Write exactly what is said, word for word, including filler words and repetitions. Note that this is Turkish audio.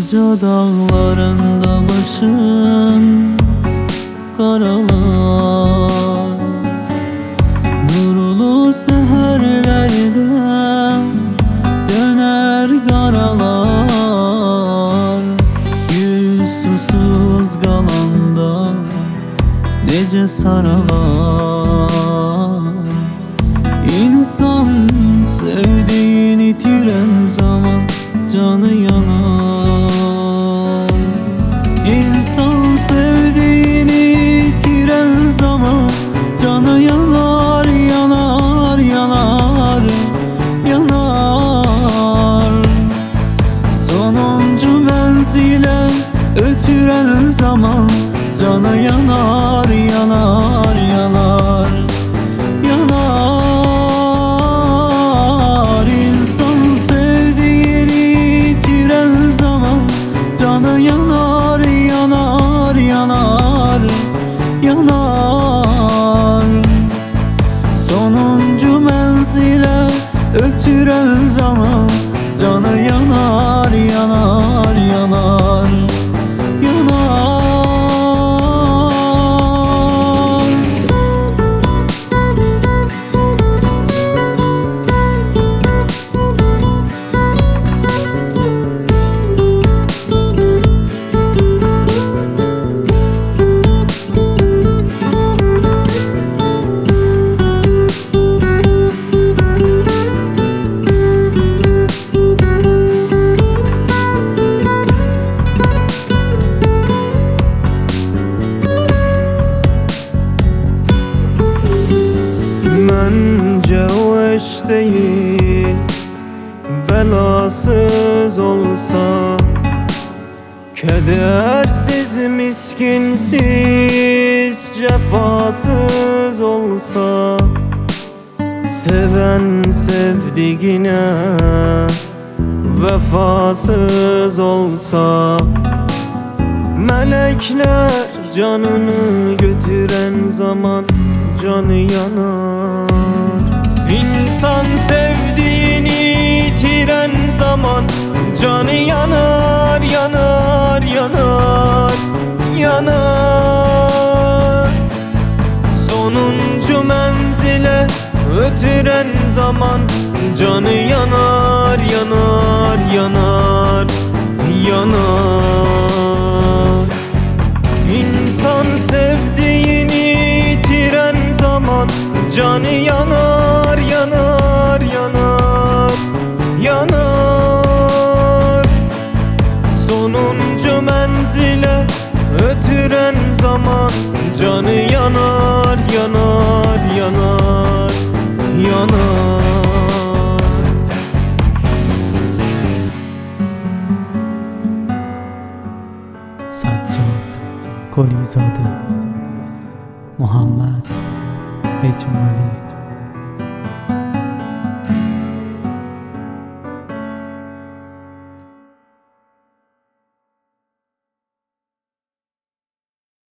Koca dağlarında başın karalar, nurlu seherlerde döner karalar. Gül susuz kalanda nece saralar. İnsan sevdiğini itiren zaman canı yanar. İnsan sevdiğini itiren zaman canı yanar, yanar, yanar, yanar. Sonuncu menzile ötüren zaman canı yanar, yanar, yanar, yanar. İnsan sevdiğini itiren zaman canı yanar, yanar, yanar, yanar. Sonuncu menzile ötüren zaman canı yanar, yanar, yanar, yanar. Bence o eş değil, belasız olsa, kedersiz, miskinsiz, cefasız olsa, seven sevdiğine vefasız olsa, melekler canını götüren zaman canı yanar. İnsan sevdiğini itiren zaman canı yanar, yanar, yanar, yanar. Sonuncu menzile ötüren zaman canı yanar, yanar, yanar, yanar. İnsan sevdiğini itiren zaman canı yanar, yanar, yanar, yanar. Sonuncu menzile ötüren zaman canı yanar, yanar, yanar, yanar. Saccad Kolizade Muhammed Ecmali